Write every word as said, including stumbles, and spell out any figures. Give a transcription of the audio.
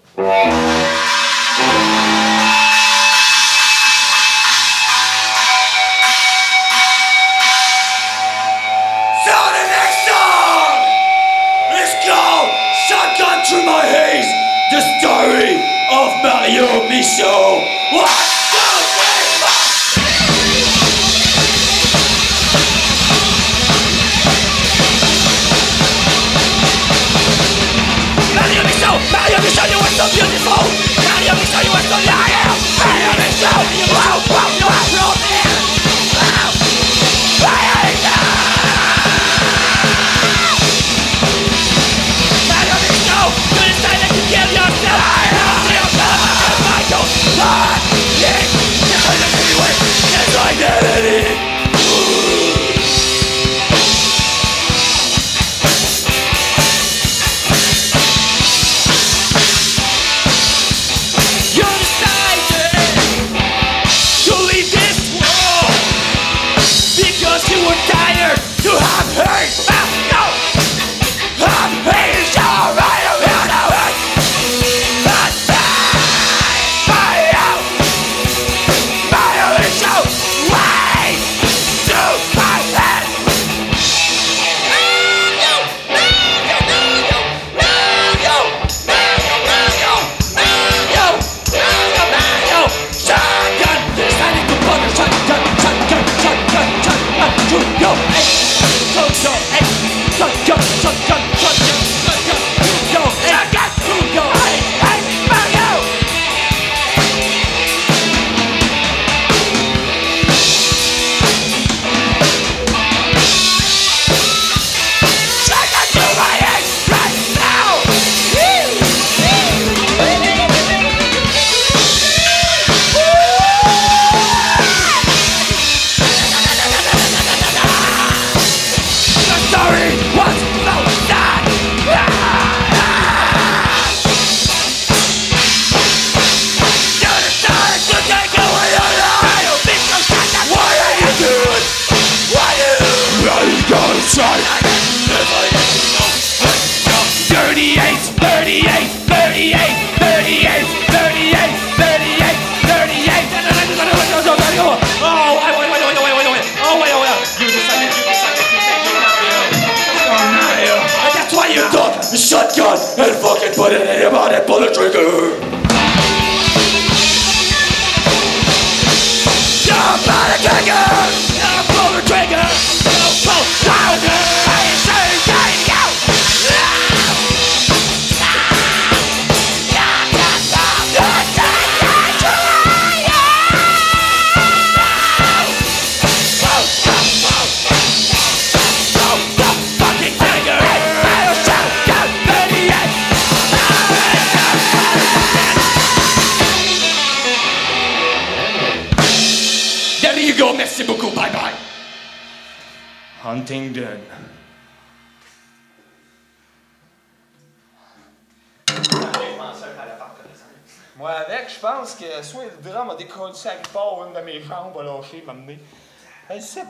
Through my haze, the story of Mario Michaud. One, two, three, four. Mario Michaud, Mario Michaud, you are so beautiful. Mario Michaud, you are so loyal. Mario Michaud, wow, wow, you are so near. Wow, Mario Michaud. You decided to kill yourself. I am the Michael. God, yes, yes, I did anyway. Yes, I did it. You decided to leave this world because you were tired to have hate. Ah, no, have hate is alright. thirty-eight, thirty-eight, thirty-eight, thirty-eight, thirty-eight, thirty-eight, thirty-eight. Oh, wait, wait, wait, wait, wait, wait, wait. Oh, wait, oh, wait. You decided, you decided to take your Mario. Oh, Mario. And that's why you took the shotgun and fucking put it in your mouth and pull the trigger. Jump on the trigger. Jump pull the trigger. Jump pull the trigger. Merci beaucoup, bye bye. Huntingdon. Moi, avec, je pense que soit le drum a décollé ça quelque part ou une de mes jambes a lâché, m'a mené. Elle sait pas.